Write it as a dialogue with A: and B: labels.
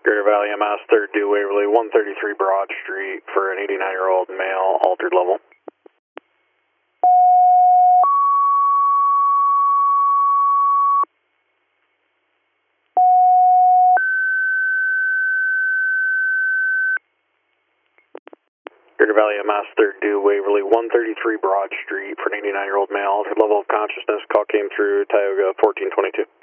A: Greater Valley MS, 3rd due Waverly, 133 Broad Street for an 89-year-old male, altered level. Greater Valley MS, 3rd due Waverly, 133 Broad Street for an 89-year-old male, altered level of consciousness. Call came through Tioga 1422.